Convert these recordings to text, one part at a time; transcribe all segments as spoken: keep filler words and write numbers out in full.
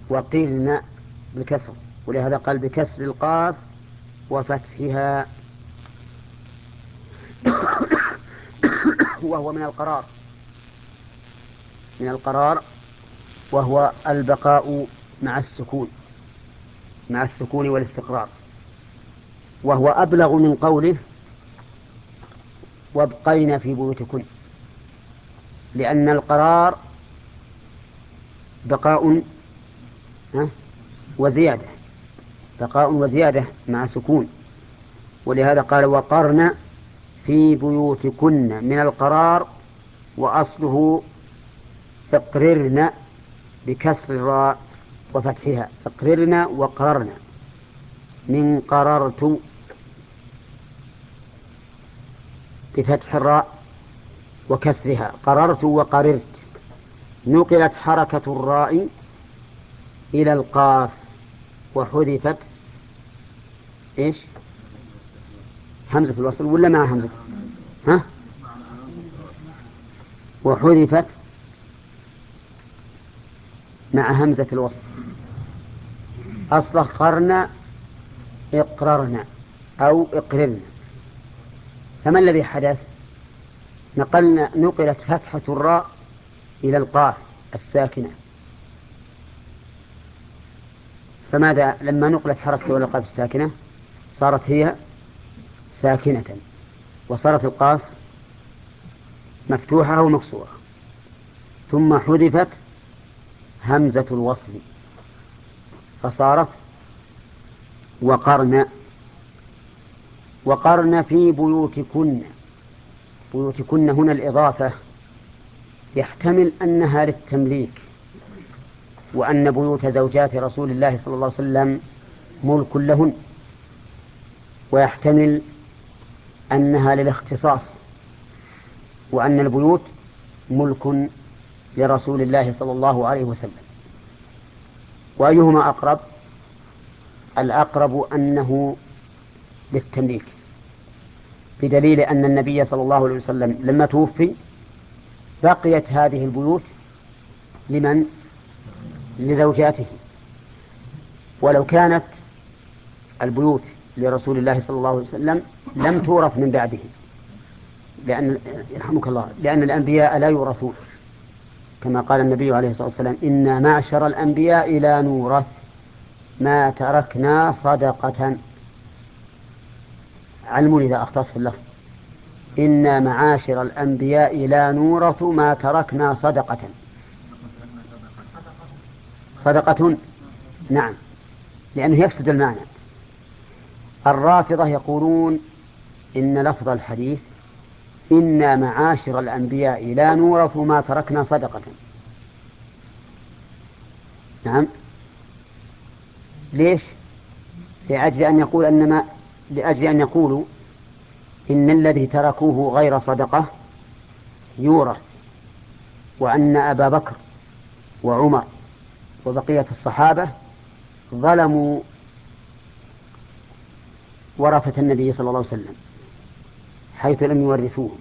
وقرن بالكسر، ولهذا قال بكسر القاف وفتحها. وهو من القرار، من القرار وهو البقاء مع السكون، مع السكون والاستقرار، وهو أبلغ من قوله وابقينا في بيوتكن، لأن القرار بقاء وزيادة، بقاء وزيادة مع سكون، ولهذا قال وقرن في بيوتكن من القرار، وأصله اقررن بكسر الراء وفتحها، اقررن وقررن، من قررت بفتح الراء وكسرها، قررت وقررت. نقلت حركة الراء إلى القاف وحذفت إيش همزة الوصل ولا مع همزة ها وحذفت مع همزة الوصل. أصل قرن اقررنا أو اقررنا، فما الذي حدث؟ نقلنا نقلت فتحة الراء إلى القاف الساكنة، فماذا لما نقلت حركة إلى القاف الساكنة صارت هي ساكنة، وصارت القاف مفتوحة أو مكسورة، ثم حذفت همزة الوصل فصارت وقرن. وقرن في بيوتكن، بيوتكن هنا الإضافة يحتمل أنها للتمليك، وأن بيوت زوجات رسول الله صلى الله عليه وسلم ملك لهن، ويحتمل أنها للاختصاص، وأن البيوت ملك لرسول الله صلى الله عليه وسلم. وأيهما أقرب؟ الأقرب أنه للتمليك، بدليل أن النبي صلى الله عليه وسلم لما توفي بقيت هذه البيوت لمن؟ لزوجاته. ولو كانت البيوت لرسول الله صلى الله عليه وسلم لم تورث من بعده، لأن يرحمك الله لأن الأنبياء لا يورثون، كما قال النبي عليه الصلاة والسلام إنا معشر الأنبياء لا نورث ما تركنا صدقة. علموا إذا أخطأت في اللفظ، إنا معاشر الأنبياء لا نورث ما تركنا صدقة. صدقة نعم، لأنه يفسد المعنى. الرافضة يقولون إن لفظ الحديث إنا معاشر الأنبياء لا نورث ما تركنا صدقة. نعم، ليش؟ لأجل أن يقول أنما لأجل أن يقولوا إن الذي تركوه غير صدقة يورث، وأن أبا بكر وعمر وبقية الصحابة ظلموا ورثة النبي صلى الله عليه وسلم حيث لم يورثوه.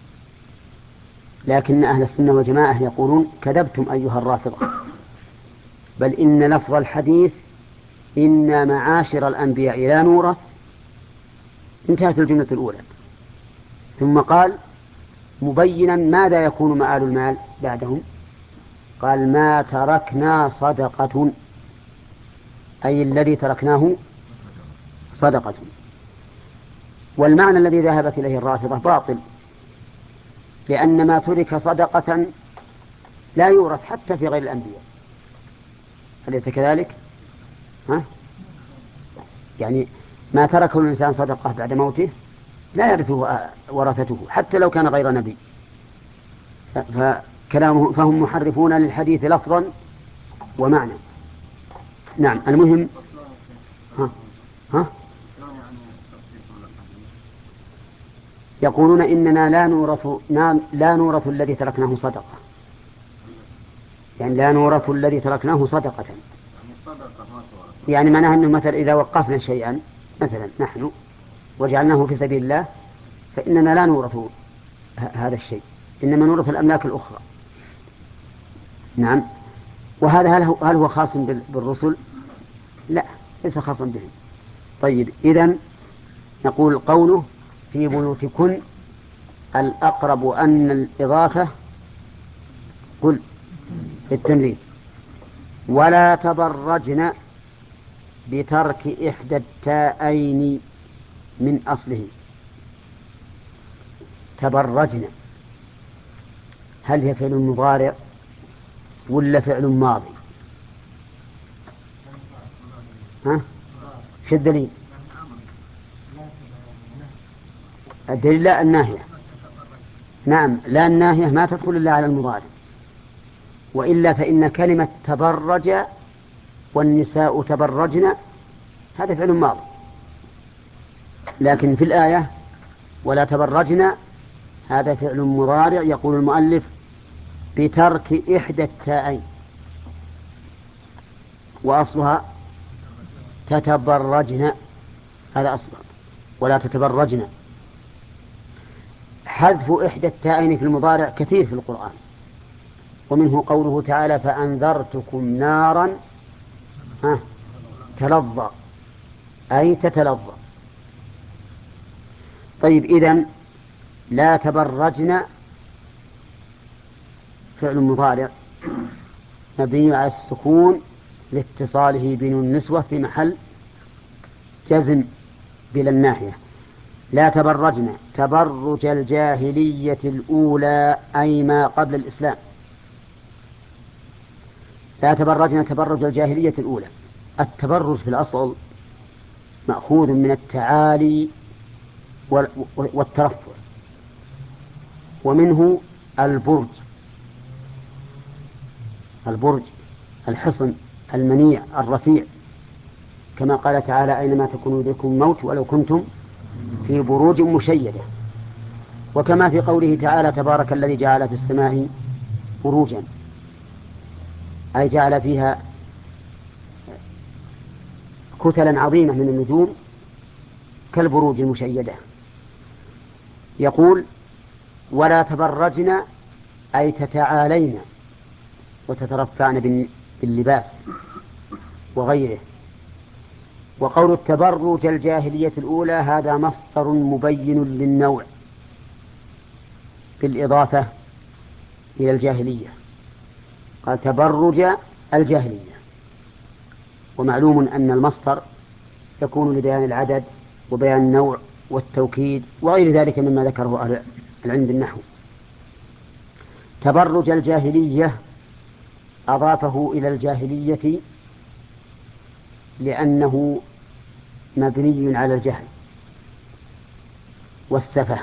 لكن أهل السنة والجماعة يقولون كذبتم أيها الرافضة، بل إن لفظ الحديث إن معاشر الأنبياء لا نورث، انتهت الجملة الأولى، ثم قال مبينا ماذا يكون مآل المال بعدهم، قال ما تركنا صدقة، أي الذي تركناه صدقة. والمعنى الذي ذهبت إليه الرافضة باطل، لأن ما ترك صدقة لا يورث حتى في غير الأنبياء، أليس كذلك؟ ها؟ يعني ما تركه الإنسان صدقة بعد موته لا يرثه ورثته حتى لو كان غير نبي. فكلامه فهم محرفون للحديث لفظا ومعنى. نعم، المهم ها ها يقولون إننا لا نورث لا نورث الذي تركناه صدقة، يعني لا نورث الذي تركناه صدقة، يعني معناها أنه مثلا إذا وقفنا شيئا مثلا نحن وجعلناه في سبيل الله فإننا لا نورث هذا الشيء، إنما نورث الأملاك الأخرى. نعم. وهذا هل هو, هل هو خاص بالرسل؟ لا، ليس خاصا بهم. طيب، إذن نقول قوله في بيوتكن الأقرب أن الإضافة قل في التمرين ولا تبرجن بترك إحدى التاءين من أصله. تبرجن هل هي فعل مضارع ولا فعل ماضي؟ ها؟ شو الدليل؟ الدليل لا الناهية. نعم، لا الناهية ما تدخل إلا على المضارع، وإلا فإن كلمة تبرج والنساء تبرجن هذا فعل ماضي، لكن في الآية ولا تبرجن هذا فعل مضارع. يقول المؤلف بترك إحدى التاءين، وأصلها تتبرجن، هذا أصلها ولا تتبرجن. حذف إحدى التاءين في المضارع كثير في القرآن، ومنه قوله تعالى فأنذرتكم نارا ها تلظى، أي تتلظى. طيب، إذن لا تبرجن فعل مضارع مبني على السكون لاتصاله بنون النسوة في محل جزم بلا الناحية. لا تبرجن تبرج الجاهلية الأولى أي ما قبل الإسلام. لا تبرجن تبرج الجاهلية الأولى. التبرج في الأصل مأخوذ من التعالي والترفع، ومنه البرج. البرج الحصن المنيع الرفيع، كما قال تعالى أينما تكونوا يدرككم الموت ولو كنتم في بروج مشيدة، وكما في قوله تعالى تبارك الذي جعل في السماء بروجا، أي جعل فيها كتلا عظيمة من النجوم كالبروج المشيدة. يقول ولا تبرجن أي تتعالين وتترفعن باللباس وغيره. وقول التبرج الجاهلية الأولى هذا مصدر مبين للنوع بالإضافة إلى الجاهلية، قال تبرج الجاهلية. ومعلوم أن المصدر يكون لبيان العدد وبيان النوع والتوكيد وغير ذلك مما ذكره أهل العلم بالنحو. تبرج الجاهلية أضافه إلى الجاهلية لأنه مبني على الجهل والسفه،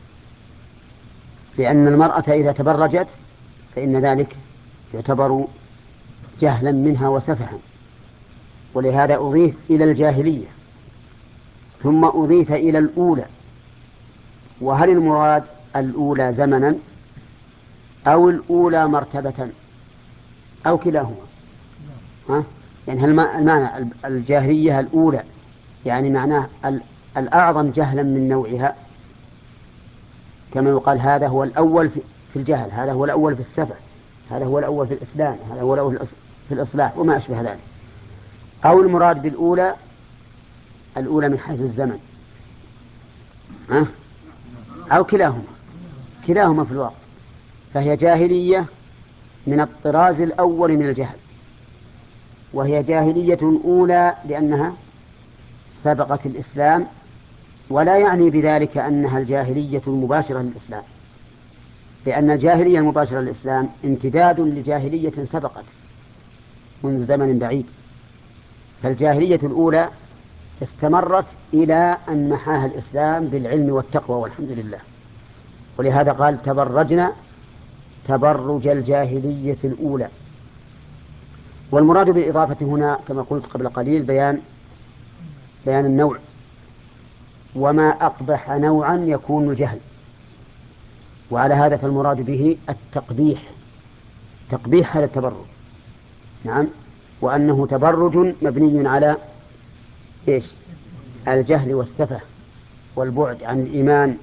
لأن المرأة إذا تبرجت فإن ذلك يعتبر جهلا منها وسفها، ولهذا أضيف إلى الجاهلية ثم أضيف إلى الأولى. وهل المراد الأولى زمنا أو الأولى مرتبة أو كلاهما؟ ها؟ يعني هل المعنى الجاهلية الأولى يعني معناه الأعظم جهلا من نوعها، كما يقال هذا هو الأول في الجهل، هذا هو الأول في السفه، هذا هو الأول في الإسلام، هذا هو الأول في الإصلاح وما أشبه ذلك. أو المراد بالأولى الأولى من حيث الزمن، ها؟ أو كلاهما، كلاهما في الواقع، فهي جاهلية من الطراز الأول من الجهل، وهي جاهلية أولى لأنها سبقت الإسلام، ولا يعني بذلك أنها الجاهلية المباشرة للإسلام، لأن الجاهلية المباشرة للإسلام امتداد لجاهلية سبقت منذ زمن بعيد، فالجاهلية الأولى استمرت إلى أن محاها الإسلام بالعلم والتقوى والحمد لله. ولهذا قال تبرجنا تبرج الجاهلية الأولى. والمراد بالإضافة هنا كما قلت قبل قليل بيان بيان النوع، وما أقبح نوعا يكون الجهل، وعلى هذا فالمراد به التقبيح، تقبيح هذا التبرج. نعم، وأنه تبرج مبني على إيش؟ الجهل والسفه والبعد عن الإيمان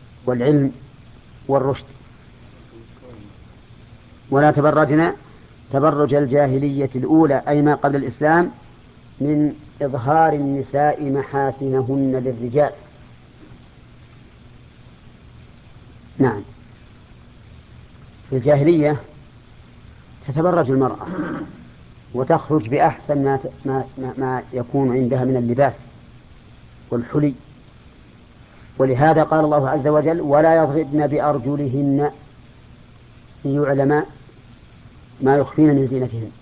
والعلم والرشد. ولا تبرجنا تبرج الجاهلية الأولى أي ما قبل الإسلام من إظهار النساء محاسنهن للرجال. نعم، في الجاهلية تتبرج المرأة وتخرج بأحسن ما, ما, ما يكون عندها من اللباس والحلي، ولهذا قال الله عز وجل ولا يضربن بأرجلهن ليعلم ما يخفين من زينتهن.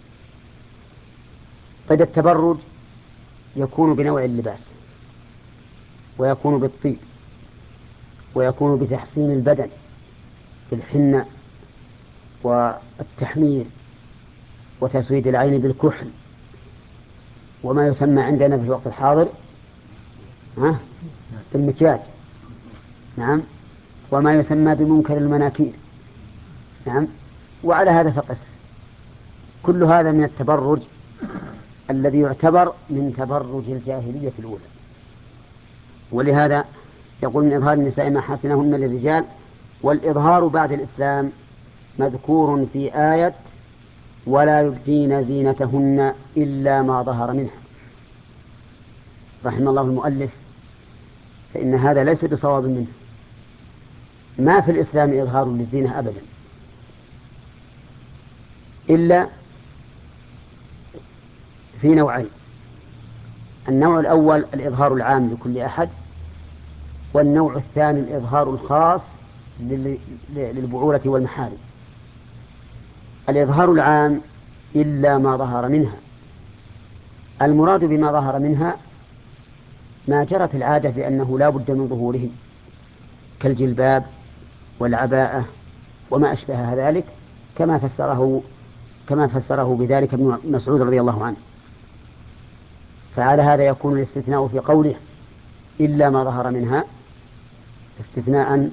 طيب التبرج يكون بنوع اللباس، ويكون بالطيب، ويكون بتحسين البدن بالحنة والتحمير وتسويد العين بالكحل، وما يسمى عندنا في الوقت الحاضر ها بالمكياج. نعم، وما يسمى بمنكر المناكير. نعم، وعلى هذا فقس. كل هذا من التبرج الذي يعتبر من تبرج الجاهلية الأولى. ولهذا يقول من إظهار النساء محاسنهن للرجال. والإظهار بعد الإسلام مذكور في آية ولا يبدين زينتهن إلا ما ظهر منها. رحم الله المؤلف، فإن هذا ليس بصواب منه. ما في الإسلام إظهار للزينة أبدا، إلا في نوعين: النوع الأول الإظهار العام لكل أحد، والنوع الثاني الإظهار الخاص للبعولة والمحارم. الإظهار العام إلا ما ظهر منها، المراد بما ظهر منها ما جرت العادة بأنه لا بد من ظهوره كالجلباب والعباءة وما أشبه ذلك، كما فسره كما فسره بذلك ابن مسعود رضي الله عنه. فعلى هذا يكون الاستثناء في قوله إلا ما ظهر منها استثناء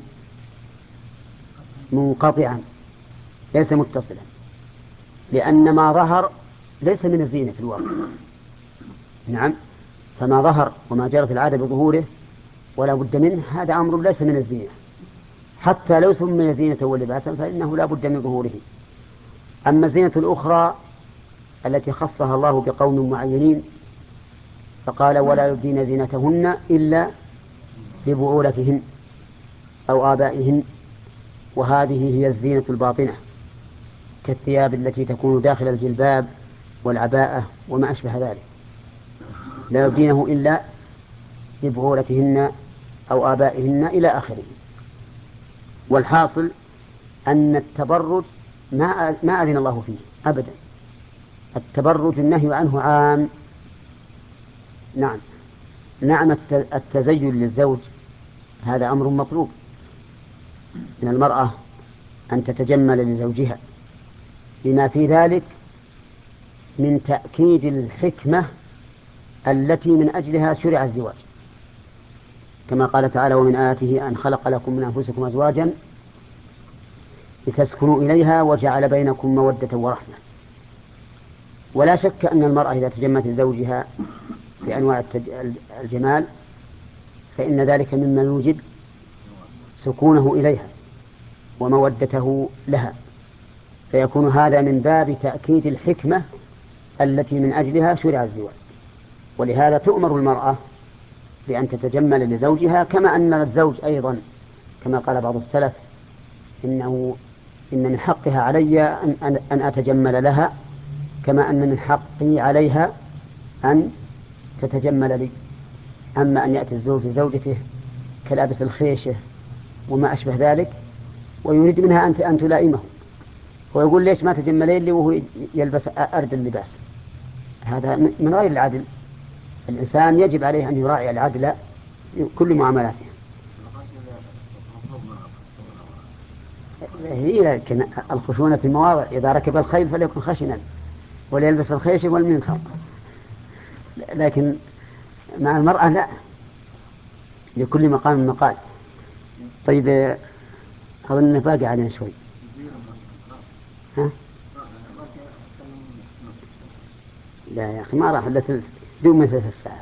منقطعا ليس متصلا، لأن ما ظهر ليس من الزينة في الواقع. نعم، فما ظهر وما جرت العادة بظهوره ولا بد منه هذا أمر ليس من الزينة، حتى لو سمي زينة ولباسا فإنه لا بد من ظهوره. أما الزينة الأخرى التي خصها الله بقوم معينين فقال ولا يبدين زينتهن إلا لبعولتهن أو آبائهن، وهذه هي الزينة الباطنة كالثياب التي تكون داخل الجلباب والعباءة وما أشبه ذلك، لا يبدينه إلا لبعولتهن أو آبائهن إلى آخره. والحاصل أن التبرج ما ما أذن الله فيه أبدا. التبرج النهي عنه عام. نعم نعم التزين للزوج هذا أمر مطلوب من المرأة، أن تتجمل لزوجها، بما في ذلك من تأكيد الحكمة التي من أجلها شرع الزواج، كما قال تعالى ومن آياته أن خلق لكم من أنفسكم أزواجا لتسكنوا إليها وجعل بينكم مودة ورحمة. ولا شك أن المرأة إذا تجملت لزوجها بأنواع الجمال فإن ذلك مما يوجب سكونه إليها ومودته لها، فيكون هذا من باب تأكيد الحكمة التي من أجلها شرع الزواج. ولهذا تؤمر المرأة بأن تتجمل لزوجها، كما أن الزوج أيضا كما قال بعض السلف إنه إن من حقها علي أن, أن أتجمل لها كما أن من حقي عليها أن تتجمل لي. أما أن يأتي الزوج لزوجته كلابس الخيشة وما أشبه ذلك ويريد منها أن تلائمه ويقول ليش ما تجملين لي وهو يلبس أرد اللباس، هذا من غير العدل. الإنسان يجب عليه أن يراعي العدل في كل معاملاته. هي لكن الخشونة في المواضع، إذا ركب الخيل فليكن خشنا وليلبس الخيشة والمنخر، لكن مع المرأة لا، لكل مقام مقال. طيب أظن باقي علينا شوي. ها؟ لا يا أخي ما راح إلا ثلث دون من ثلث الساعة.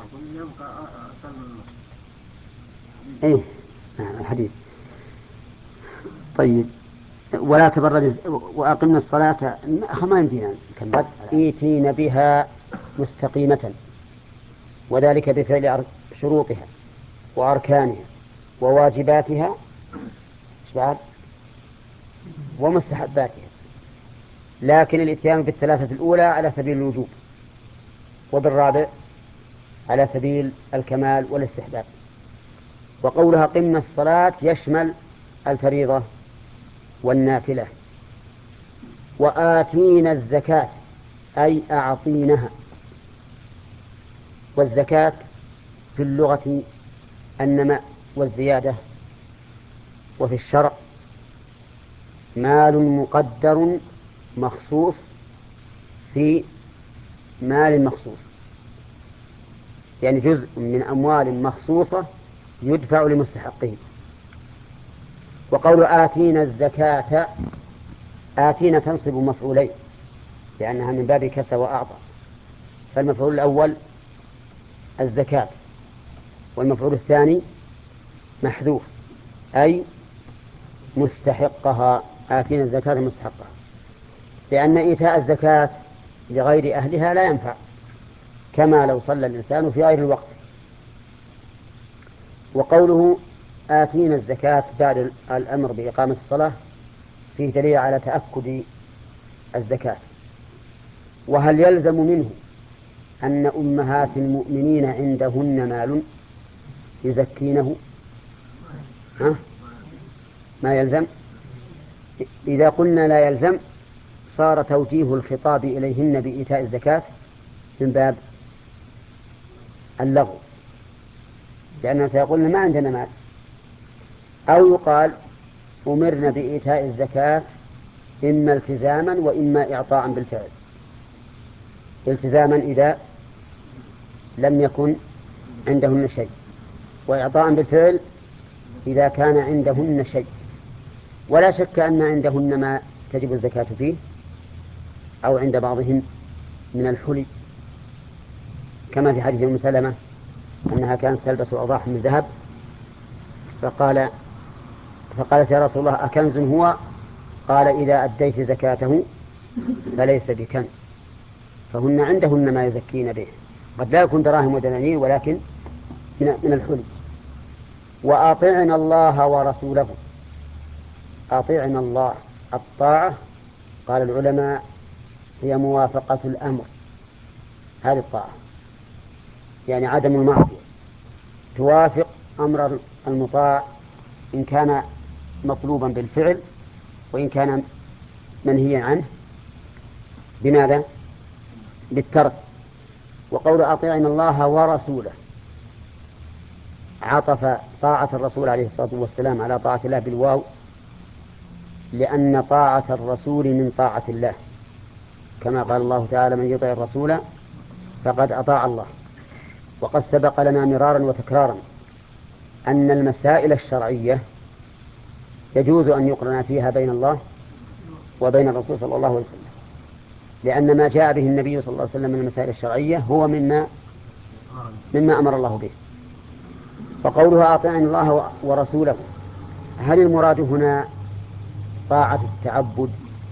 إيه نعم الحديث. طيب ولا تبرج وأقمنا الصلاة ما يمدينا نكمل إيتين بها مستقيمة، وذلك بفعل شروطها وأركانها وواجباتها بعد ومستحباتها، لكن الإتيان بالثلاثة الأولى على سبيل الوجوب، وبالرابع على سبيل الكمال والاستحباب. وقولها قمنا الصلاة يشمل الفريضة والنافلة. وآتينا الزكاة أي أعطينها. والزكاة في اللغة النماء والزيادة، وفي الشرع مال مقدر مخصوص في مال مخصوص، يعني جزء من أموال مخصوصة يدفع لمستحقه. وقول آتينا الزكاة، آتينا تنصب مفعولين لأنها من باب كسى وأعطى، فالمفعول الأول الزكاة، والمفعول الثاني محذوف أي مستحقها. آتينا الزكاة مستحقها، لأن إيتاء الزكاة لغير أهلها لا ينفع، كما لو صلى الإنسان في غير الوقت. وقوله آتينا الزكاة بعد الأمر بإقامة الصلاة فيه دليل على تأكد الزكاة. وهل يلزم منه أن أمهات المؤمنين عندهن مال يزكينه؟ ها؟ ما يلزم. إذا قلنا لا يلزم صار توجيه الخطاب إليهن بإيتاء الزكاة من باب اللغو، لأنه سيقولن ما عندنا مال. أو يقال أمرنا بإيتاء الزكاة إما التزاما وإما إعطاء بالفعل. التزاما إذا لم يكن عندهن شيء، وإعطاء بالفعل إذا كان عندهن شيء. ولا شك أن عندهن ما تجب الزكاة فيه، أو عند بعضهم من الحلي، كما في حديث أم سلمة أنها كانت تلبس أوضاح من ذهب، فقال فقالت يا رسول الله أكنز هو؟ قال إذا أديت زكاته فليس بكنز. فهن عندهن ما يزكين به، قد لا يكون دراهم ودنانير ولكن من من الحلي. وأطعنا الله ورسوله. أطعنا الله، الطاعة قال العلماء هي موافقة الأمر، هذه الطاعة يعني عدم المعصية، توافق أمر المطاع إن كان مطلوبا بالفعل، وإن كان منهيا عنه بماذا؟ بالترك. وقول أطيعنا الله ورسوله عطف طاعة الرسول عليه الصلاة والسلام على طاعة الله بالواو، لأن طاعة الرسول من طاعة الله، كما قال الله تعالى من يطع الرسول فقد أطاع الله. وقد سبق لنا مرارا وتكرارا أن المسائل الشرعية يجوز أن يقرن فيها بين الله وبين الرسول صلى الله عليه وسلم، لأن ما جاء به النبي صلى الله عليه وسلم من المسائل الشرعية هو مما مما أمر الله به. فقولها أطيعنا الله ورسوله، هل المراد هنا طاعة التعبد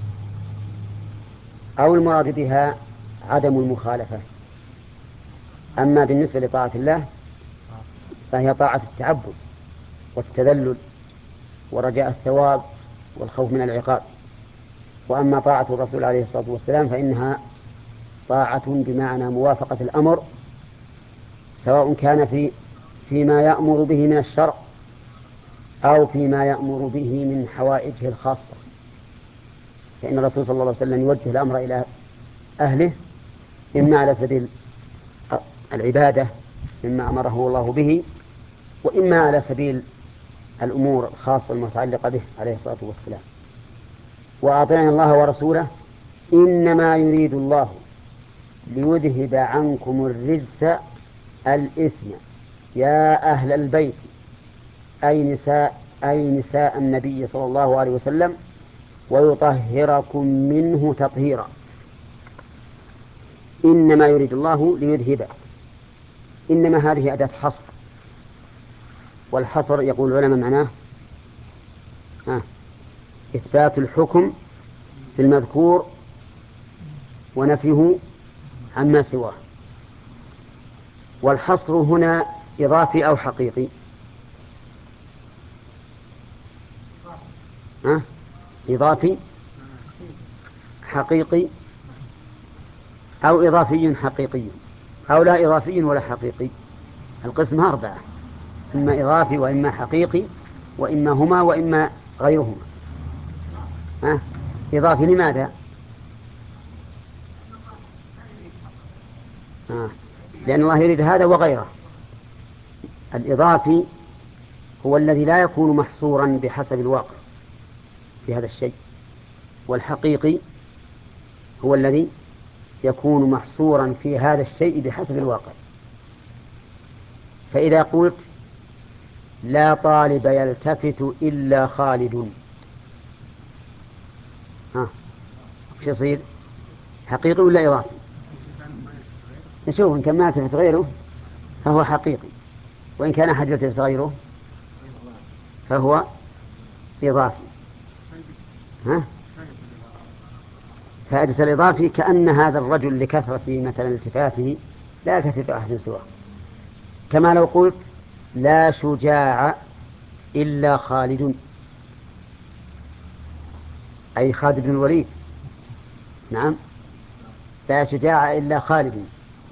أو المراد بها عدم المخالفة؟ أما بالنسبة لطاعة الله فهي طاعة التعبد والتذلل ورجاء الثواب والخوف من العقاب. وأما طاعة الرسول عليه الصلاة والسلام فإنها طاعة بمعنى موافقة الأمر، سواء كان في فيما يأمر به من الشرع أو فيما يأمر به من حوائجه الخاصة. فإن الرسول صلى الله عليه وسلم يوجه الأمر إلى أهله إما على سبيل العبادة مما أمره الله به، وإما على سبيل الأمور الخاصة المتعلقة به عليه الصلاة والسلام. وأطيعنا الله ورسوله إنما يريد الله ليذهب عنكم الرجس الإثم يا أهل البيت، أي نساء أي نساء النبي صلى الله عليه وسلم، ويطهركم منه تطهيرا. إنما يريد الله ليذهب، إنما هذه أداة حصر، والحصر يقول العلماء معناه ها إثبات الحكم في المذكور ونفيه عما سواه. والحصر هنا إضافي أو حقيقي؟ ها؟ إضافي حقيقي أو إضافي حقيقي أو لا إضافي ولا حقيقي. القسم أربعة: إما إضافي وإما حقيقي وإما هما وإما غيرهما. ها؟ إضافي لماذا؟ ها. لأن الله يريد هذا وغيره. الإضافي هو الذي لا يكون محصورا بحسب الواقع في هذا الشيء، والحقيقي هو الذي يكون محصورا في هذا الشيء بحسب الواقع. فإذا قلت لا طالب يلتفت إلا خالد، ها وش يصير؟ حقيقي ولا إضافي؟ نشوف إن كان ما يلتفت غيره فهو حقيقي، وإن كان أحد يلتفت غيره فهو إضافي. ها؟ فائدة الإضافي كأن هذا الرجل لكثرة مثلا التفاته لا يلتفت أحد سواه. كما لو قلت لا شجاع إلا خالد، أي خالد بن الوليد. نعم، لا شجاع إلا خالد.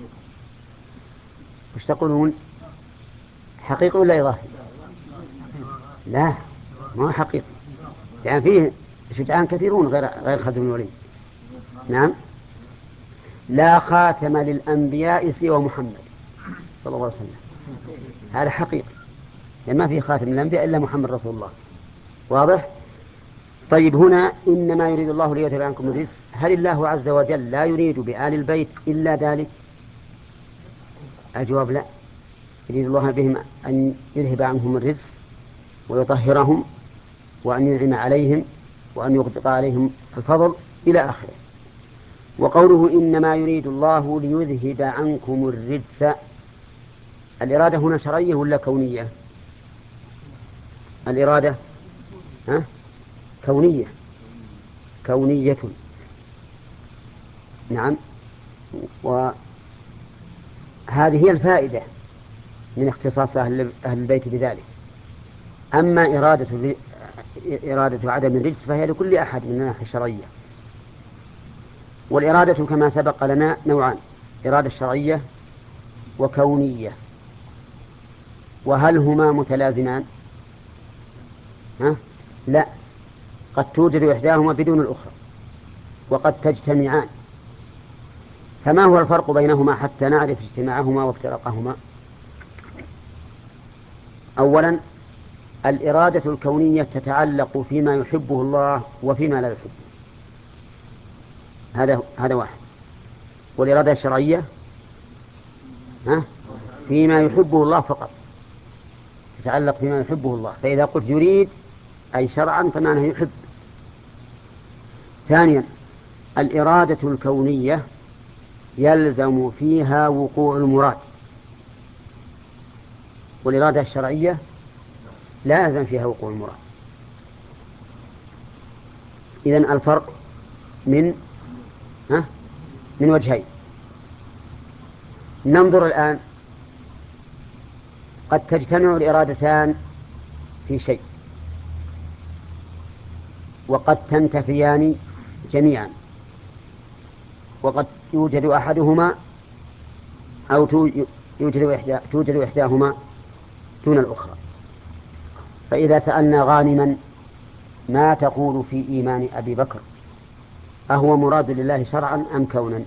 وش تقولون؟ حقيقي ولا إضافي؟ لا، ما هو حقيقي، يعني فيه شجعان كثيرون غير غير خالد بن الوليد. نعم. لا خاتم للأنبياء سوى محمد صلى الله عليه وسلم، هذا حقيقي، لأن ما فيه خاتم للأنبياء إلا محمد رسول الله. واضح؟ طيب، هنا إنما يريد الله ليذهب عنكم الرجس، هل الله عز وجل لا يريد بآل البيت إلا ذلك؟ الجواب لا، يريد الله بهم أن يذهب عنهم الرجس ويطهرهم وأن ينعم عليهم وأن يغدق عليهم الفضل إلى آخره. وقوله إنما يريد الله ليذهب عنكم الرجس، الإرادة هنا شرعية ولا كونية؟ الإرادة ها؟ كونية، كونية. نعم. وهذه هي الفائدة من اختصاص أهل البيت بذلك. أما إرادة إرادة عدم الرجس فهي لكل أحد من الناحية الشرعية. والإرادة كما سبق لنا نوعان: إرادة شرعية وكونية. وهل هما متلازمان؟ ها؟ لا، قد توجد إحداهما بدون الأخرى وقد تجتمعان. فما هو الفرق بينهما حتى نعرف اجتماعهما وافتراقهما؟ أولا، الإرادة الكونية تتعلق فيما يحبه الله وفيما لا يحبه، هذا هذا واحد. والإرادة الشرعية ها؟ فيما يحبه الله فقط، تتعلق فيما يحبه الله. فإذا قلت يريد أي شرعا فمعناه يحب. ثانيا، الإرادة الكونية يلزم فيها وقوع المراد، والإرادة الشرعية لا يلزم فيها وقوع المراد. إذن الفرق من ها؟ من وجهين. ننظر الآن، قد تجتمع الإرادتان في شيء وقد تنتفيان جميعا، وقد يوجد أحدهما أو توجد إحدى توجد إحداهما دون الأخرى. فإذا سألنا غانما ما تقول في إيمان أبي بكر، أهو مراد لله شرعا أم كونا؟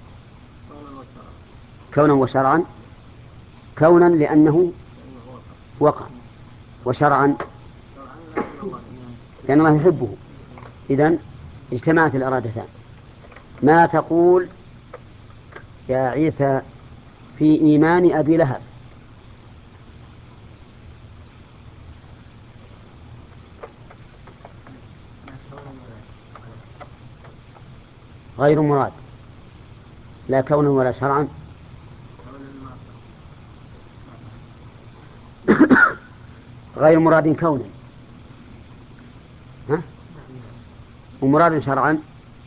كونا وشرعا. كونا لأنه وقع، وشرعا لأن الله يحبه. إذن اجتمعت الإرادتان. ما تقول يا عيسى في إيمان أبي لهب؟ غير مراد لا كونا ولا شرعا. غير مراد كونا. ها؟ ومراد شرعا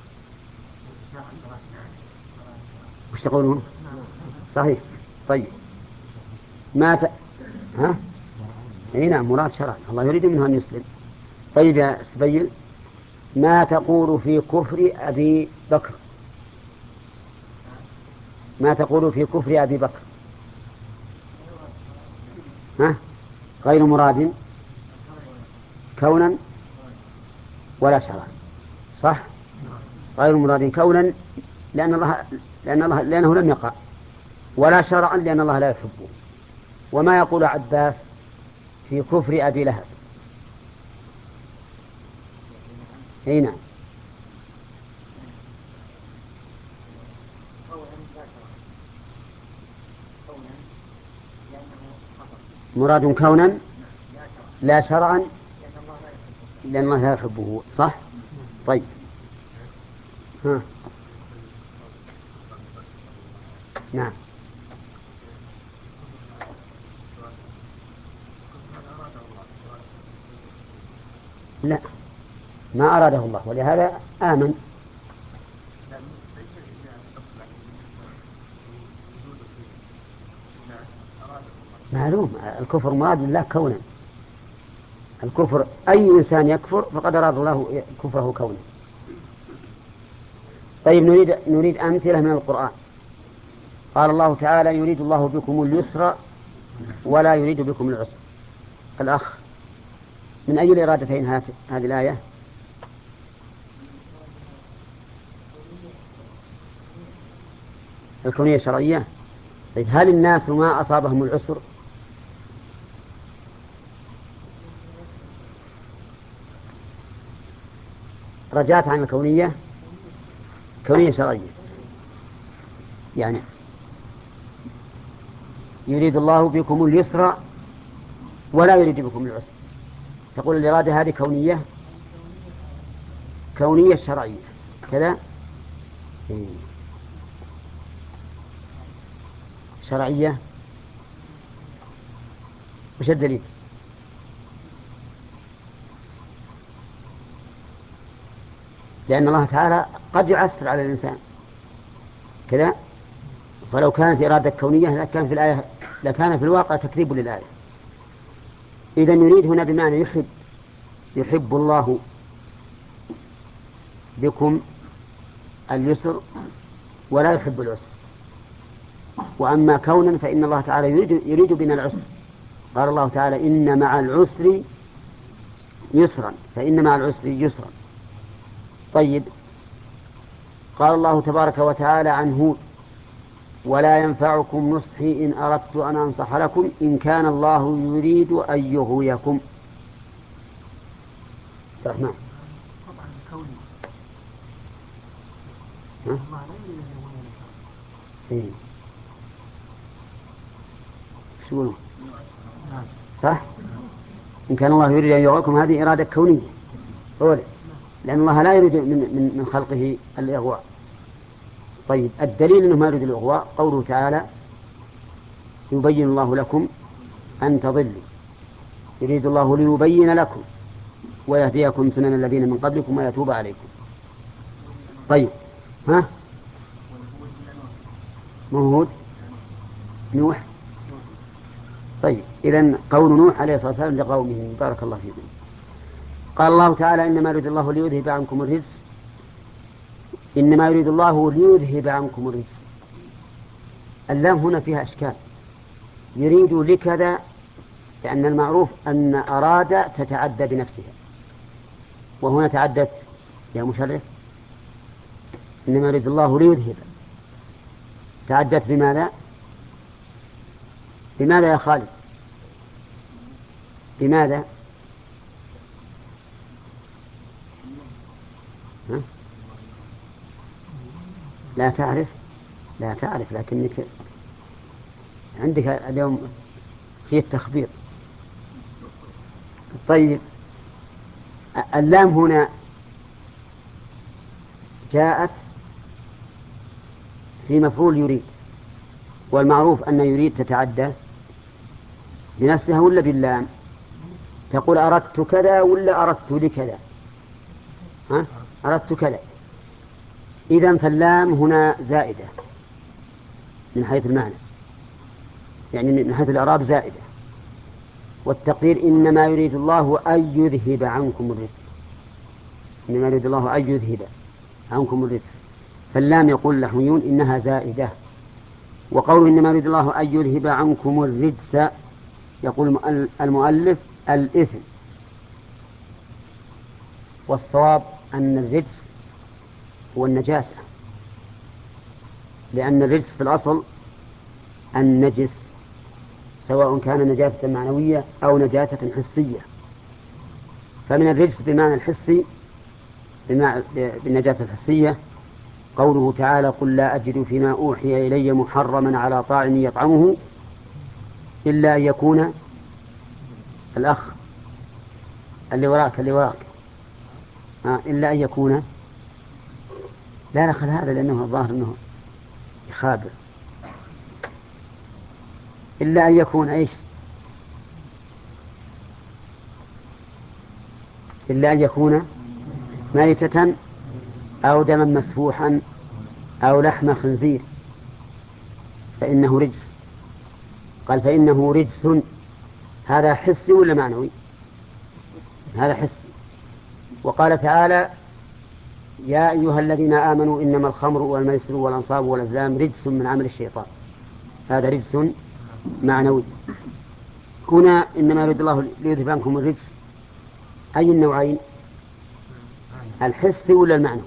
وش تقولون؟ صحيح. طيب ما ت... ها؟ اي نعم مراد شرعا، الله يريد منه أن يسلم. طيب يا سبيل، ما تقول في كفر أبي بكر؟ ما تقول في كفر أبي بكر؟ ها؟ غير مراد كونا ولا شرعا، صح؟ غير مراد كونا لأن الله لأن الله لأنه لم يقع، ولا شرعا لأن الله لا يحبه. وما يقول عباس في كفر أبي لهب؟ أي نعم. مراد كونا لا شرعا لأن الله لا يحبه، صح؟ طيب ها. نعم. لا، ما أراده الله ولهذا آمن. معلوم الكفر مراد الله كونا، الكفر أي إنسان يكفر فقد أراد الله كفره كونا. طيب نريد نريد أمثلة من القرآن. قال الله تعالى يريد الله بكم اليسر ولا يريد بكم العسر. الأخ من أي الإرادتين هذه الآية؟ الكونية الشرعية. طيب هل الناس ما أصابهم العسر؟ رجعت عن الكونية، كونية شرعية، يعني يريد الله بكم اليسر ولا يريد بكم العسر. تقول الإرادة هذه كونية، كونية شرعية كذا. إيه. شرعية. وش الدليل؟ لأن الله تعالى قد يعسر على الإنسان كذا، فلو كانت إرادة كونية لكان في الآية لكان في الواقع تكذيب للآية. إذن يريد هنا بمعنى يحب، يحب الله بكم اليسر ولا يحب العسر. وأما كونا فإن الله تعالى يريد, يريد بنا العسر. قال الله تعالى إن مع العسر يسرا، فإن مع العسر يسرا. طيب قال الله تبارك وتعالى عن هود ولا ينفعكم نصحي إن أردت أن أنصح لكم إن كان الله يريد أن يغويكم. نعم. طبعا كوني الله لا يريد أن إيه. شو نعم. صح؟ إن كان الله يريد أن يغويكم هذه إرادة كونية أولا، لأن الله لا يريد من, من, من خلقه الإغواء. طيب الدليل أنه ما يريد الإغواء قوله تعالى يبين الله لكم أن تضلوا، يريد الله ليبين لكم ويهديكم سنن الذين من قبلكم ويتوب عليكم. طيب ها موجود نوح. طيب إذن قول نوح عليه الصلاة والسلام لقومه بارك الله فيكم. قال الله تعالى إنما يريد الله ليذهب عنكم الرجس، إنما يريد الله ليذهب عنكم الرجس. اللام هنا فيها أشكال. يريد لكذا لأن المعروف أن أراد تتعدى بنفسها، وهنا تعدت يا مشرف. إنما يريد الله ليذهب تعدت بماذا؟ بماذا يا خالد؟ بماذا؟ ها؟ لا تعرف، لا تعرف لكنك عندك اليوم في التخبير. طيب اللام هنا جاءت في مفعول يريد، والمعروف أن يريد تتعدى بنفسها ولا باللام؟ تقول أردت كذا ولا أردت لكذا؟ ها؟ أردت كذا. إذن فاللام هنا زائدة من حيث المعنى، يعني من حيث الإعراب زائدة، والتقدير إنما يريد الله أن يذهب عنكم الرجس، إنما يريد الله أن يذهب عنكم الرجس، فاللام يقول اللحويون إنها زائدة. وقول إنما يريد الله أن يذهب عنكم الرجس يقول المؤلف الإثم، والصواب أن الرجس هو النجاسة، لأن الرجس في الأصل النجس، سواء كان نجاسة معنوية أو نجاسة حسية. فمن الرجس بمعنى الحسي بالنجاسة الحسية قوله تعالى قل لا أجد فيما أوحي إلي محرما على طاعم يطعمه إلا أن يكون الأخ اللي وراك اللي وراك آه إلا أن يكون لا نخل هذا لأنه الظاهر أنه يخابر. إلا أن يكون إيش؟ إلا أن يكون ميتة أو دما مسفوحا أو لحم خنزير فإنه رجس. قال فإنه رجس، هذا حسي ولا معنوي؟ هذا حسي. وقال تعالى يا أيها الذين آمنوا إنما الخمر والميسر والأنصاب والأزلام رجس من عمل الشيطان، هذا رجس معنوي. هنا إنما يريد الله ليذهب عنكم الرجس، أي النوعين؟ الحسي ولا المعنوي؟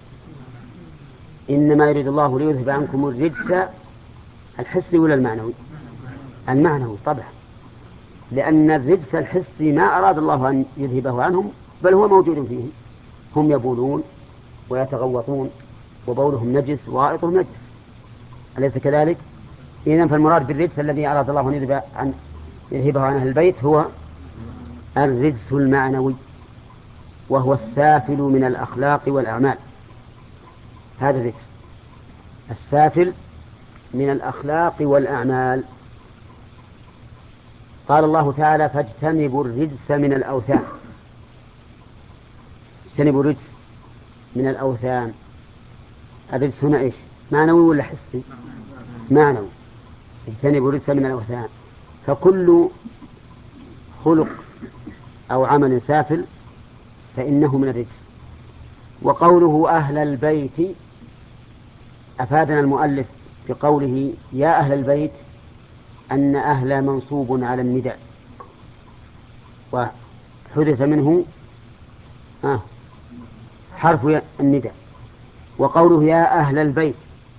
إنما يريد الله ليذهب عنكم الرجس الحسي ولا المعنوي؟ المعنوي طبعا، لأن الرجس الحسي ما أراد الله أن يذهبه عنهم، بل هو موجود فيهم، هم يبولون ويتغوطون وبولهم نجس وغائطهم نجس، أليس كذلك؟ إذن فالمراد بالرجس الذي أراد الله أن يذهب عن يذهبه عن أهل البيت هو الرجس المعنوي، وهو السافل من الأخلاق والأعمال. هذا الرجس السافل من الأخلاق والأعمال. قال الله تعالى فاجتنبوا الرجس من الأوثان، اجتنبوا الرجس من الأوثان. الرجس هنا إيش؟ معنوي ولا حسي؟ معنوي. اجتنبوا الرجس من الأوثان، فكل خلق أو عمل سافل فإنه من الرجس. وقوله أهل البيت أفادنا المؤلف بقوله يا أهل البيت أن أهل منصوب على النداء وحدث منه آه حرف النداء. وقوله يا أهل البيت،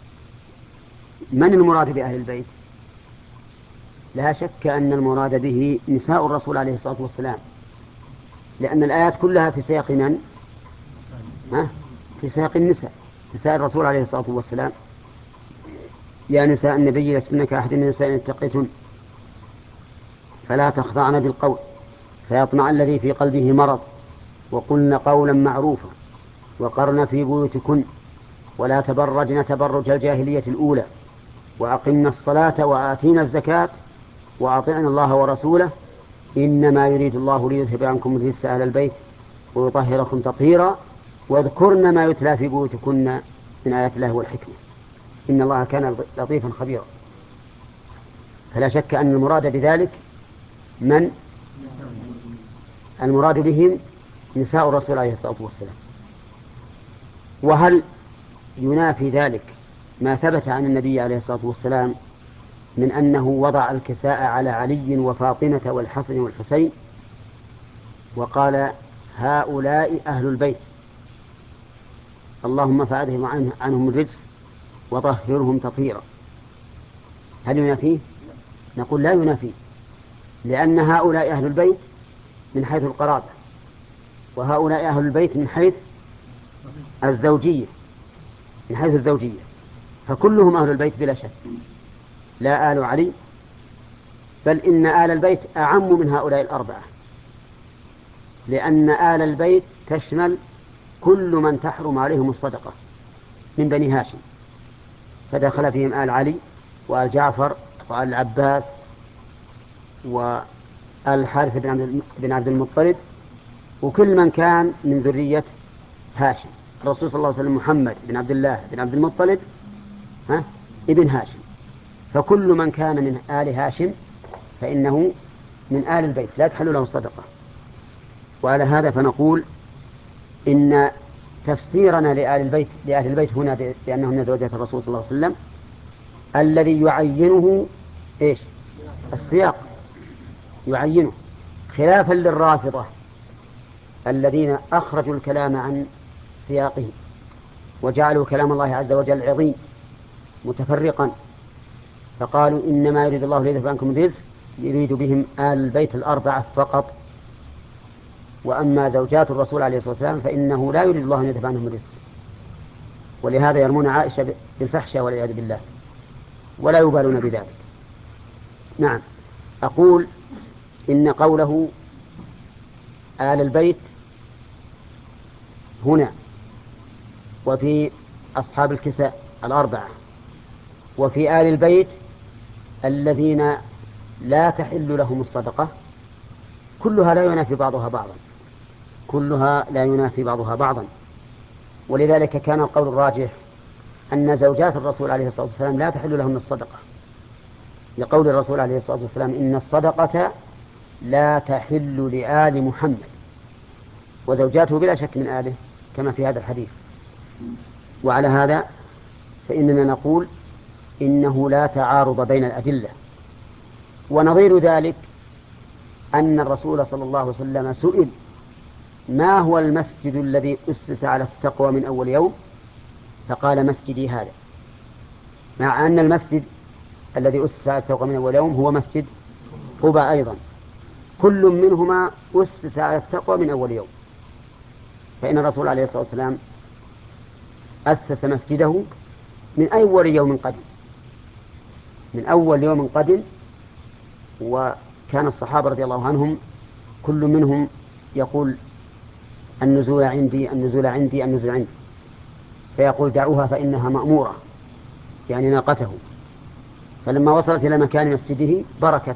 من المراد بأهل البيت؟ لا شك أن المراد به نساء الرسول عليه الصلاة والسلام، لأن الآيات كلها في سياق من؟ آه في سياق النساء، نساء الرسول عليه الصلاة والسلام. يا نساء النبي لستن كأحد من النساء إن اتقيتن فلا تخضعن بالقول فيطمع الذي في قلبه مرض وقلن قولا معروفا وقرن في بيوتكن ولا تبرجن تبرج الجاهلية الأولى وأقمنا الصلاة وآتينا الزكاة وأطعنا الله ورسوله إنما يريد الله ليذهب عنكم الرجس أهل البيت ويطهركم تطهيرا واذكرن ما يتلى في بيوتكن من آيات الله والحكمة إن الله كان لطيفا خبيرا. فلا شك أن المراد بذلك من؟ المراد بهم نساء الرسول عليه الصلاة والسلام. وهل ينافي ذلك ما ثبت عن النبي عليه الصلاة والسلام من أنه وضع الكساء على علي وفاطمة والحسن والحسين وقال هؤلاء أهل البيت اللهم فأذهب عنهم الرجس وطهرهم تطهيرا؟ هل ينافيه؟ نقول لا ينافيه، لأن هؤلاء أهل البيت من حيث القرابة، وهؤلاء أهل البيت من حيث الزوجية، من حيث الزوجية فكلهم أهل البيت بلا شك، لا آل علي، بل إن آل البيت أعم من هؤلاء الأربعة، لأن آل البيت تشمل كل من تحرم عليهم الصدقة من بني هاشم، فدخل فيهم آل علي وآل جعفر وآل العباس والحارث بن عبد المطلب وكل من كان من ذرية هاشم الرسول صلى الله عليه وسلم محمد بن عبد الله بن عبد المطلب ها ابن هاشم، فكل من كان من آل هاشم فإنه من آل البيت لا تحل له الصدقة. وعلى هذا فنقول إن تفسيرنا لآل البيت لأهل البيت هنا بأنهم من زوجات الرسول صلى الله عليه وسلم الذي يعينه إيش؟ السياق يعينه، خلافا للرافضة الذين أخرجوا الكلام عن سياقه وجعلوا كلام الله عز وجل عظيم متفرقا، فقالوا إنما يريد الله ليذهب عنكم الرجس يريد بهم آل البيت الأربعة فقط، وأما زوجات الرسول عليه الصلاة والسلام فإنه لا يريد الله أن يذهب عنهم الرجس، ولهذا يرمون عائشة بالفحشة والعياذ بالله ولا يبالون بذلك. نعم، أقول إن قوله آل البيت هنا وفي أصحاب الكساء الأربعة وفي آل البيت الذين لا تحل لهم الصدقة كلها لا ينافي بعضها بعضا، كلها لا ينافي بعضها بعضا. ولذلك كان القول الراجح أن زوجات الرسول عليه الصلاة والسلام لا تحل لهن الصدقة، لقول الرسول عليه الصلاة والسلام إن الصدقة لا تحل لآل محمد، وزوجاته بلا شك من آله كما في هذا الحديث. وعلى هذا فإننا نقول إنه لا تعارض بين الأدلة. ونظير ذلك أن الرسول صلى الله عليه وسلم سئل ما هو المسجد الذي أسس على التقوى من أول يوم، فقال مسجدي هذا، مع أن المسجد الذي أسس على التقوى من أول يوم هو مسجد قباء أيضا، كل منهما أسس على التقوى من أول يوم. فإن الرسول عليه الصلاة والسلام أسس مسجده من أول يوم قدم، من أول يوم قدم، وكان الصحابة رضي الله عنهم كل منهم يقول النزول عندي النزول عندي النزول عندي، فيقول دعوها فإنها مأمورة، يعني ناقته. فلما وصلت إلى مكان مسجده بركت،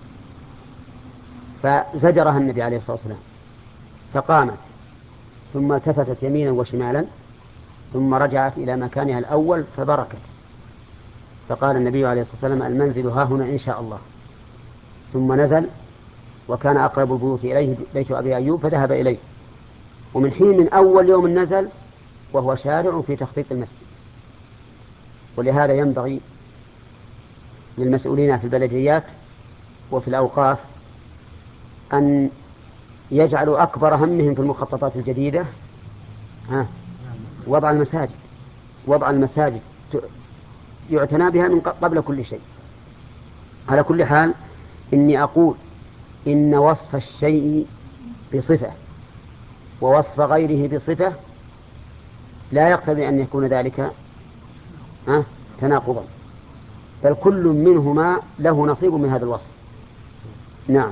فزجرها النبي عليه الصلاة والسلام فقامت، ثم التفتت يمينا وشمالا، ثم رجعت إلى مكانها الأول فبركت، فقال النبي عليه الصلاة والسلام المنزل ها هنا إن شاء الله، ثم نزل، وكان أقرب البيوت إليه بيت أبي أيوب فذهب إليه، ومن حين من أول يوم نزل وهو شارع في تخطيط المسجد. ولهذا ينبغي للمسؤولين في البلديات وفي الأوقاف أن يجعلوا أكبر همهم في المخططات الجديدة ها وضع المساجد، وضع المساجد يعتنى بها من قبل كل شيء. على كل حال إني أقول إن وصف الشيء بصفة ووصف غيره بصفة لا يقتضي أن يكون ذلك ها تناقضا، بل كل منهما له نصيب من هذا الوصف. نعم.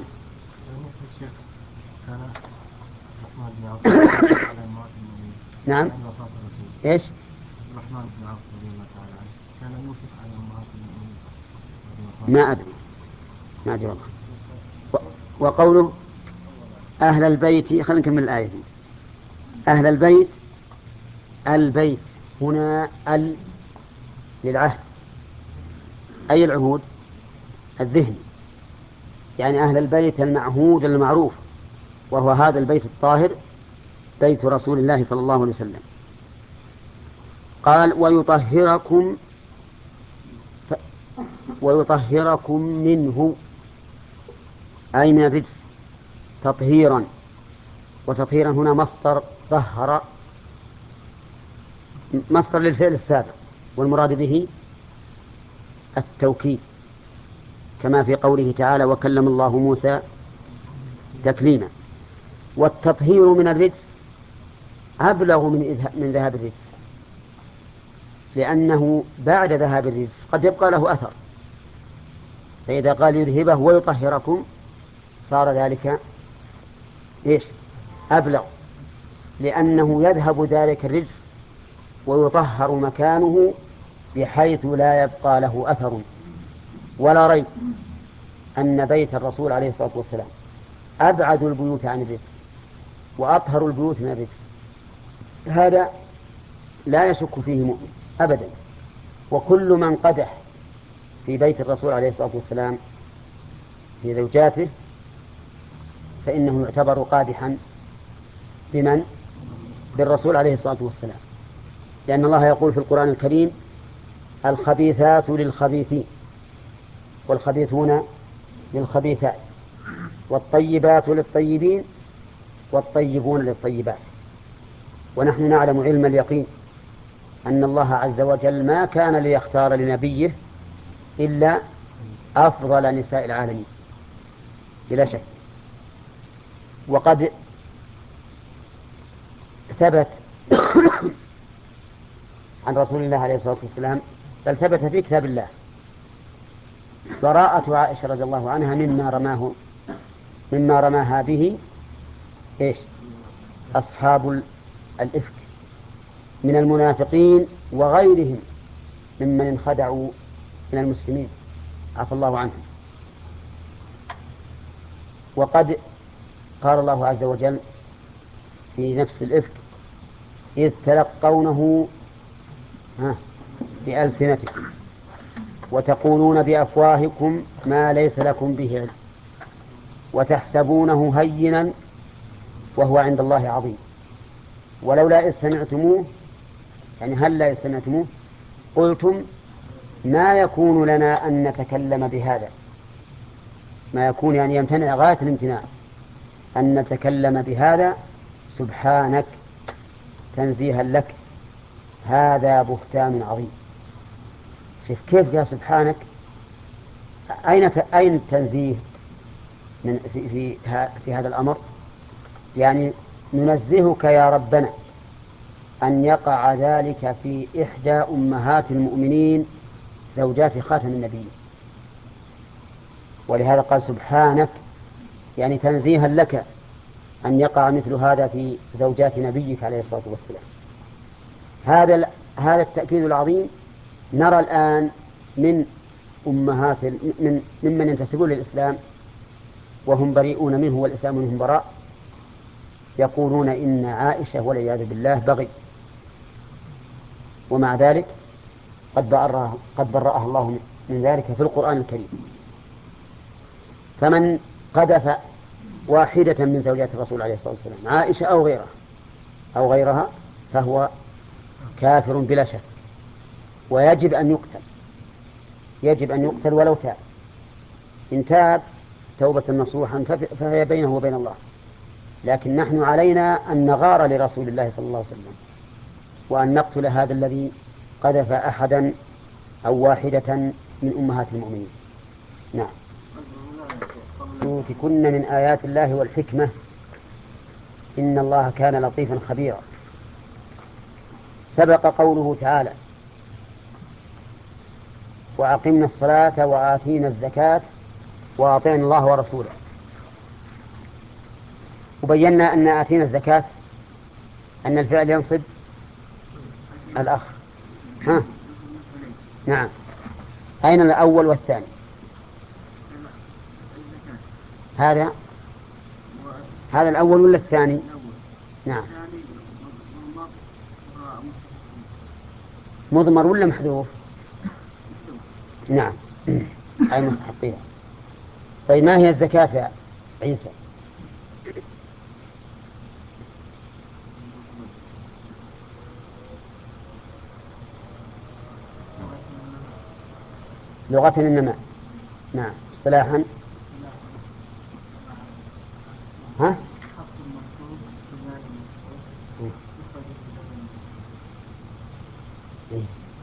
نعم. ايش؟ الرحمن بن عوف رضي الله تعالى عنه كان يوشك على امهات المؤمنين. ما ادري ما ادري والله. وقوله اهل البيت، خلينا نكمل الايه. اهل البيت، البيت هنا ال للعهد، اي العهود؟ الذهني، يعني اهل البيت المعهود المعروف، وهو هذا البيت الطاهر بيت رسول الله صلى الله عليه وسلم. قال ويطهركم ف... ويطهركم منه، أي من الرجس تطهيرا. وتطهيرا هنا مصدر طهر، مصدر للفعل السابق، والمراد به التوكيد، كما في قوله تعالى وكلم الله موسى تكليما. والتطهير من الرجس أبلغ من من ذهاب الرجس، لأنه بعد ذهاب الرجس قد يبقى له أثر، فإذا قال يذهبه ويطهركم صار ذلك إيش؟ أبلغ، لأنه يذهب ذلك الرجس ويطهر مكانه بحيث لا يبقى له أثر. ولا ريب أن بيت الرسول عليه الصلاة والسلام أبعد البيوت عن الرجس وأطهر البيوت من الرجس، هذا لا يشك فيه مؤمن أبدا. وكل من قدح في بيت الرسول عليه الصلاة والسلام في زوجاته فإنه يعتبر قادحا بمن؟ بالرسول عليه الصلاة والسلام، لأن الله يقول في القرآن الكريم: الخبيثات للخبيثين والخبيثون للخبيثات والطيبات للطيبين والطيبون للطيبات. ونحن نعلم علم اليقين أن الله عز وجل ما كان ليختار لنبيه إلا أفضل نساء العالمين بلا شك. وقد ثبت عن رسول الله عليه الصلاة والسلام، بل ثبت في كتاب الله، براءة عائشة رضي الله عنها مما رماه مما رماها به إيش؟ أصحاب الإفك من المنافقين وغيرهم ممن انخدعوا من المسلمين، عفى الله عنهم. وقد قال الله عز وجل في نفس الإفك: إذ تلقونه بألسنتكم وتقولون بأفواهكم ما ليس لكم به علم وتحسبونه هينا وهو عند الله عظيم ولولا إذ سمعتموه، يعني هل لا إذ سمعتموه قلتم ما يكون لنا أن نتكلم بهذا، ما يكون يعني يمتنع غاية الامتناع أن نتكلم بهذا، سبحانك تنزيها لك، هذا بهتان عظيم. شوف كيف يا سبحانك، أين أين التنزيه من في في, في هذا الأمر؟ يعني ننزهك يا ربنا أن يقع ذلك في إحدى أمهات المؤمنين زوجات خاتم النبيين. ولهذا قال سبحانك، يعني تنزيها لك أن يقع مثل هذا في زوجات نبيك عليه الصلاة والسلام. هذا هذا التأكيد العظيم نرى الآن من أمهات من ممن ينتسبون للإسلام وهم بريئون منه والإسلام منهم براء، يقولون إن عائشة والعياذ بالله بغي، ومع ذلك قد برأها قد برأها الله من ذلك في القرآن الكريم. فمن قذف واحدة من زوجات الرسول عليه الصلاة والسلام، عائشة أو غيرها أو غيرها، فهو كافر بلا شك، ويجب أن يقتل، يجب أن يقتل ولو تاب. إن تاب توبة نصوحا فهي بينه وبين الله، لكن نحن علينا أن نغار لرسول الله صلى الله عليه وسلم وأن نقتل هذا الذي قذف أحدا أو واحدة من أمهات المؤمنين. نعم. يؤتكن من آيات الله والحكمة إن الله كان لطيفا خبيرا. سبق قوله تعالى: وأقمنا الصلاة وآتينا الزكاة وأطعنا الله ورسوله. وبينا أن آتينا الزكاة أن الفعل ينصب الأخ. ها؟ نعم. أين الأول والثاني؟ هذا هذا الأول ولا الثاني؟ نعم. مضمر ولا محذوف؟ نعم. أي مستحقين. طيب ما هي الزكاة يا عيسى؟ لغة النماء. نعم. اصطلاحا ها؟ إيه؟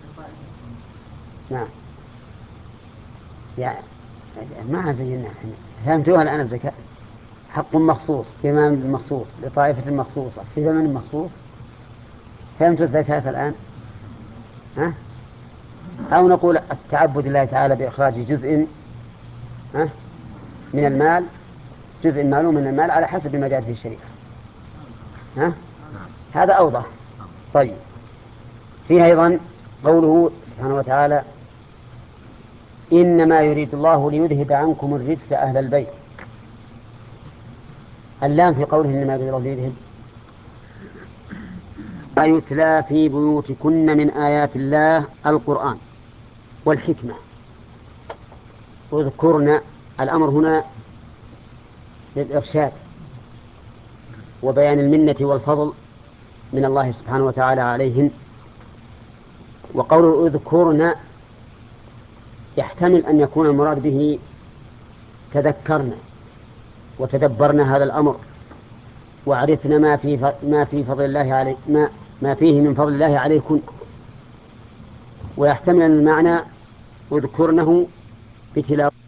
نعم. يعني ما زينا احنا فهمتوها الآن. الزكاة حق مخصوص في مال مخصوص لطائفة مخصوصة في زمن مخصوص. فهمتوا الزكاة الآن؟ ها؟ أو نقول التعبد لله تعالى بإخراج جزء ها من المال، جزء معلوم من المال على حسب ما جاءت به الشريعة. ها؟ هذا أوضح. طيب فيه أيضا قوله سبحانه وتعالى: إنما يريد الله ليذهب عنكم الرجس أهل البيت. اللام في قوله إنما يريد الله ليذهب ما يتلى في بيوتكن من آيات الله القرآن والحكمة. اذكرن، الأمر هنا للإرشاد وبيان المنة والفضل من الله سبحانه وتعالى عليهن. وقول اذكرن يحتمل أن يكون المراد به تذكرنا وتدبرنا هذا الأمر وعرفنا ما في ما في فضل الله عليه ما ما فيه من فضل الله عليكم. ويحتمل المعنى اذكرنه بتلاوة